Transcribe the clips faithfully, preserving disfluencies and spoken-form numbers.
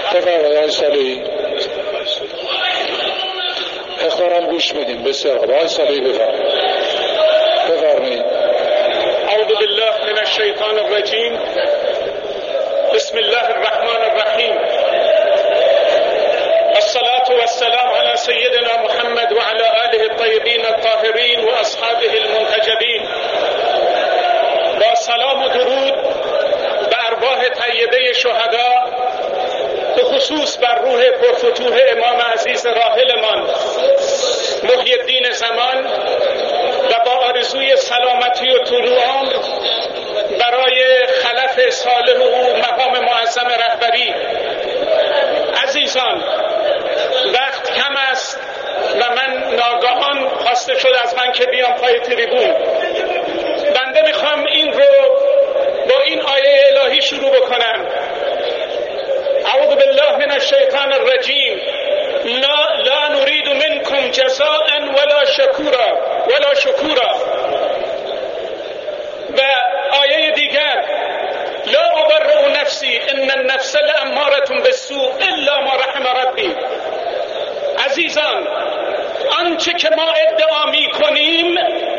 بفرمایید آقای صالحی. اخبارم گوش میدیم. بسیار خوب. آقای صالحی بفرمایید. بفرمایید. اعوذ بالله من الشیطان الرجیم. بسم الله الرحمن الرحیم. الصلاة والسلام على سيدنا محمد وعلى آله الطيبين الطاهرين وأصحابه المنتجبين. با سلام و درود به ارواح طیبه شهدا، به خصوص بر روح پرفتوح امام عزیز راحلمان محی الدین زمان، و با آرزوی سلامتی و طول عمر برای خلف صالح او مقام معظم رهبری. عزیزان، وقت کم است و من ناگهان خواسته شد از من که بیام پای تریبون. بنده میخوام این رو با این آیه الهی شروع بکنم. اعوذ بالله من الشیطان الرجیم. لا, لا نريد منكم جزاء ولا شکورا ولا شکورا. و آیه دیگر لا ابرئ نفسی ان النفس لاماره بالسوء الا ما رحم ربی. عزیزان، آنچه که ما ادعا میکنیم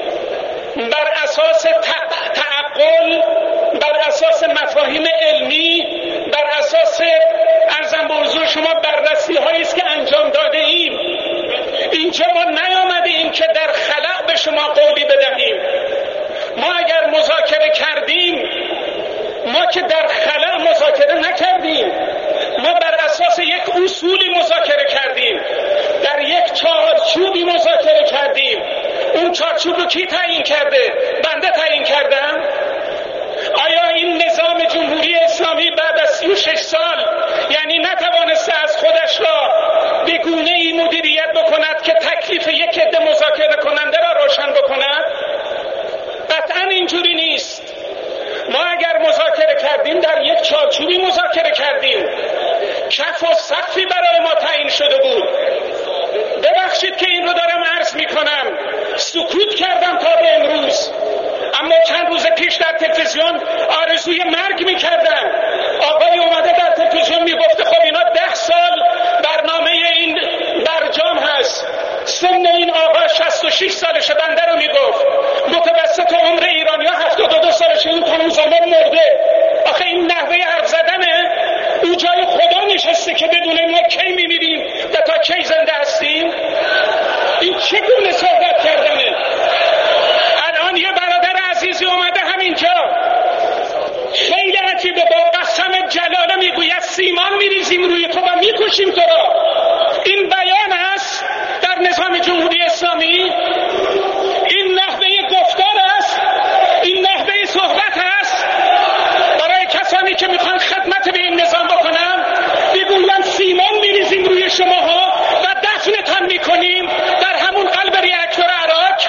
بر اساس تعقل، بر اساس مفاهیم علمی، بر اساس ارزم به حضور شما بررسی هایی است که انجام داده ایم. اینجا ما نیامده ایم که در خلق به شما قولی بدهیم. ما اگر مذاکره کردیم، ما که در خلق مذاکره نکردیم، ما بر اساس یک اصولی مذاکره کردیم، در یک چارچوبی مذاکره کردیم. اون چارچوب رو کی تعیین کرده؟ بنده تعیین کردم؟ آیا این نظام جمهوری اسلامی بعد از سی و شش سال یعنی نتوانسته از خودش را به گونه‌ای مدیریت بکند که تکلیف یک عده مذاکره کننده را روشن بکند؟ قطعا اینجوری نیست. ما اگر مذاکره کردیم در یک چارچوبی مذاکره کردیم، کف و سقفی برای ما تعیین شده بود. ببخشید که این رو دارم عرض میکنم، سکوت کردم تا به امروز، اما چند روز پیش در تلویزیون آرزوی مرگ میکردم. آقای اومده در تلویزیون میگفته خب اینا ده سال برنامه این برجام هست، سن این آقا شصت و شش سالشه. بنده رو میگفت متوسط عمر ایرانی ها هفتاد و دو سالشه، این تا اون زمان مرده. آخه این نحوه حرف زدنه؟ او جای خدا نشسته که بدونه ما کی میمیریم و تا کی زنده هستیم؟ این چگونه صحبت کردنه؟ الان یه برادر عزیزی اومده همینجا، خیلی عجیبه، با قسم جلاله میگوید سیمان میریزیم روی تو و میکشیم تو را. این بیان است در نظام جمهوری اسلامی؟ این نحوه گفتار است؟ این نحوه صحبت است؟ برای کسانی که میخوان خدمت به این نظام بکنن میگویم سیمان میریزیم روی شماها و دفنتان میکنیم در همون قلب ریاکتور عراق.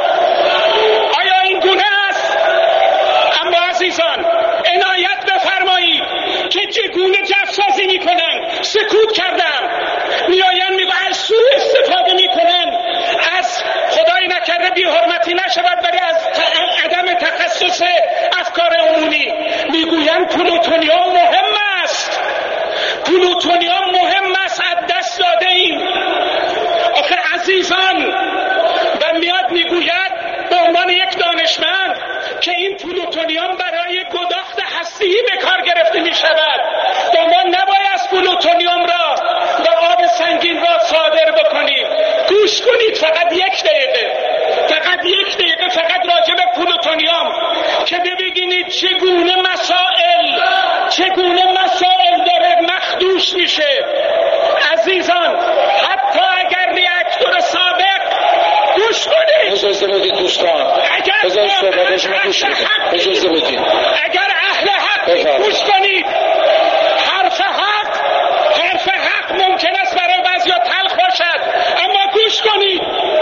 آیا این گونه است؟ اما عزیزان عنایت بفرمایید که چگونه جفسازی میکنن. سکوت کردم. میآیند میگویند از سوء استفاده میکنن، از خدای نکرده بی حرمتی نشود ولی از عدم تخصص افکار عمومی. میگویند پلوتونیوم مهم است، پلوتونیوم مهم است، از دست داده ایم. آخه عزیزان، و میاد میگوید به عنوان یک دانشمند که این پلوتونیوم برای گداخت هسته‌ای به کار گرفته می شود. ما نباید پلوتونیوم را و آب سنگین را صادر بکنید. گوش کنید فقط یک دقیقه، فقط یک دقیقه فقط راجع به پلوتونیوم که ببینید چگونه مسائل چگونه مسائل داره مخدوش میشه. عزیزان، حتی اگر ریاکتور سابق، گوش کنید، اجازه بدید دوستان، اجازه صحبتش ما گوش کنید، اجازه بدید. اگر اهل حق گوش کنید، حرف حق حرف حق ممکن است برای بعضیا تلخ باشد، اما گوش کنید،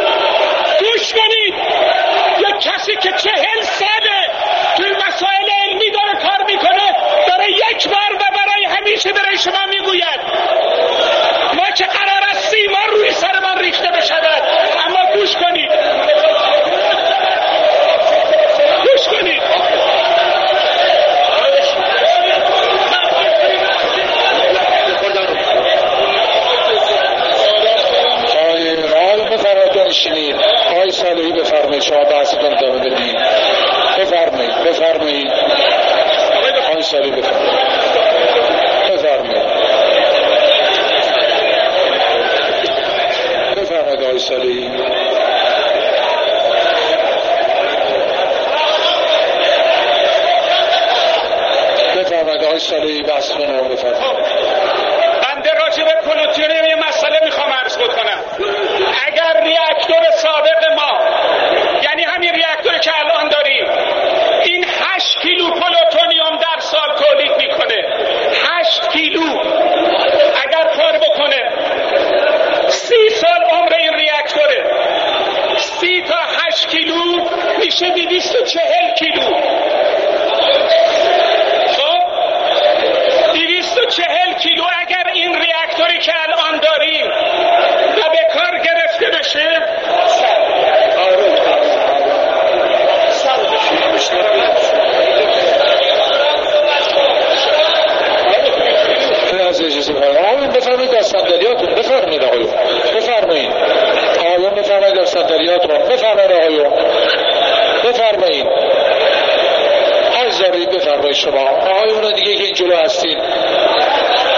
گوش کنید. یک کسی که چهل ساله توی مسائل علمی داره کار میکنه داره یک بار و برای همیشه برای شما میگوید ما که قرار است سیمان روی سرمان ریخته بشود. اما گوش کنید، گوش کنید. بفرمایید. بنده راجع به پلوتونیوم یه مسئله میخوام عرض بکنم. اگر ریاکتور سابق ما، یعنی همین ریاکتوری که الان داریم، این هشت کیلو پلوتونیوم در سال تولید میکنه، هشت کیلو اگر کار بکنه، سی سال عمر این ریاکتوره، سی تا هشت کیلو میشه دویست و چهل کیلو. خب دویست و چهل کیلو اگر این ریاکتوری که الان داریم و به کار گرفته بشه، از اجازه بفرمایید آقایون، بفرمایید در صندلیاتون، بفرمایید آقایون، بفرمایید آقایون، بفرمایید در صندلیاتون، بفرمایید آقایون، بفرمایید از دارید، بفرمایید شما آقایون دیگه که این جلو هستین.